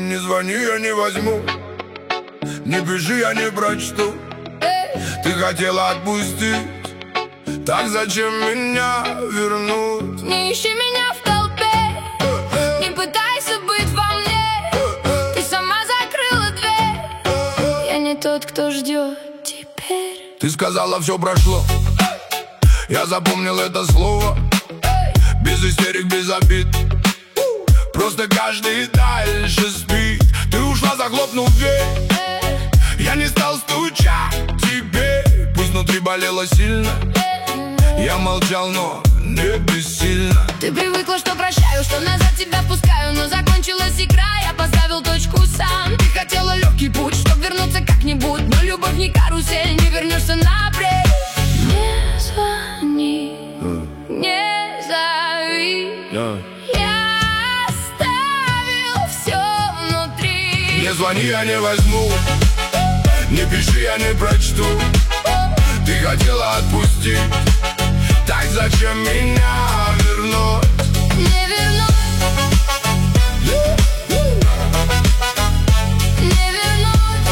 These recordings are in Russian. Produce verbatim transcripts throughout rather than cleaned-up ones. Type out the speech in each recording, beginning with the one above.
Не звони, я не возьму. Не пиши, я не прочту. Ты хотела отпустить, так зачем меня вернуть? Не ищи меня в толпе, не пытайся быть во мне. Ты сама закрыла дверь. Я не тот, кто ждет теперь. Ты сказала, все прошло. Я запомнил это слово. Без истерик, без обид. Просто каждый дальше спит. Ты ушла, захлопнув дверь. Я не стал стучать тебе. Пусть внутри болело сильно. Я молчал, но не бессильно. Ты привыкла, что прощаю, что назад тебя пускаю. Но закончилась игра, я поставил точку сам. Ты хотела легкий путь, чтоб вернуться как-нибудь. Но любовь не карусель, не вернешься напрямик. Не звони, uh. не зови, uh. Я оставил все внутри. Не звони, я не возьму. Не пиши, я не прочту. Ты хотела отпустить, так зачем меня вернуть? Не вернуть, не вернуть.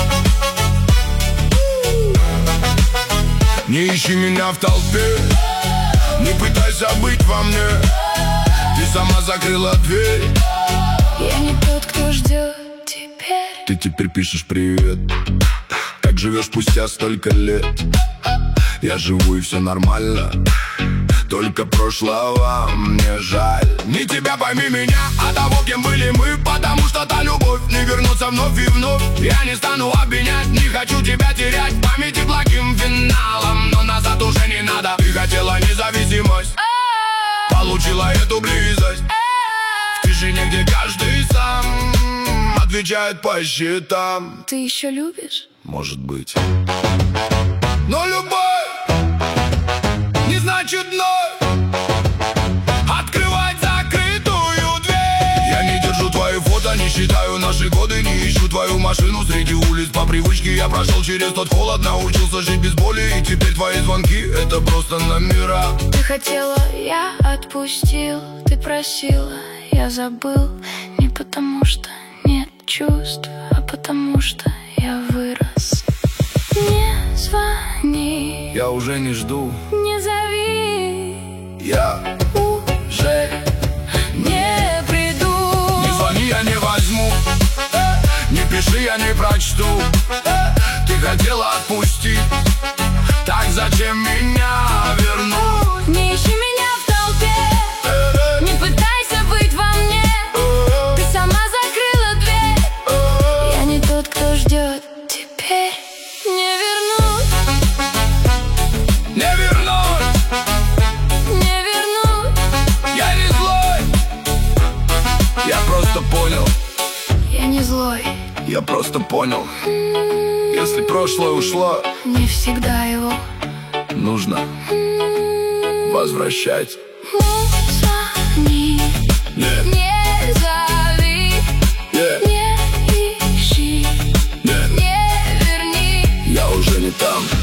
Не ищи меня в толпе, не пытайся быть во мне. Ты сама закрыла дверь. Я не тот, кто ждет теперь. Ты теперь пишешь привет. Как живешь спустя столько лет? Я живу и все нормально. Только прошлого мне жаль. Не тебя, пойми меня, а того, кем были мы. Потому что та любовь не вернется вновь и вновь. Я не стану обвинять, не хочу тебя терять в памяти благим финалом. Но назад уже не надо. Ты хотела независимость, получила эту близость. В тишине, где каждый сам отвечает по счетам. Ты еще любишь? Может быть. Но любовь не значит вновь открывать закрытую дверь. Я не держу твои фото, не считаю наши годы. Не ищу твою машину среди улиц по привычке. Я прошел через тот холод, научился жить без боли. И теперь твои звонки — это просто номера. Ты хотела, я отпустил. Ты просила, я забыл. Не потому что нет чувств, а потому что я вырос. Не звони, я уже не жду. Не зови, я уже не приду. Не звони, я не возьму. Не пиши, я не прочту. Ты хотела отпустить, так зачем меня вернуть? Не ищи меня в толпе, не пытайся быть во мне. Ты сама закрыла дверь. Я не тот, кто ждет теперь. Не вернуть, не вернуть, не вернуть. Я не злой, я просто понял. Я не злой, я просто понял. Если прошлое ушло, не всегда его нужно возвращать. Не звони, yeah. не зови, yeah. не ищи, yeah. не верни. Я уже не там.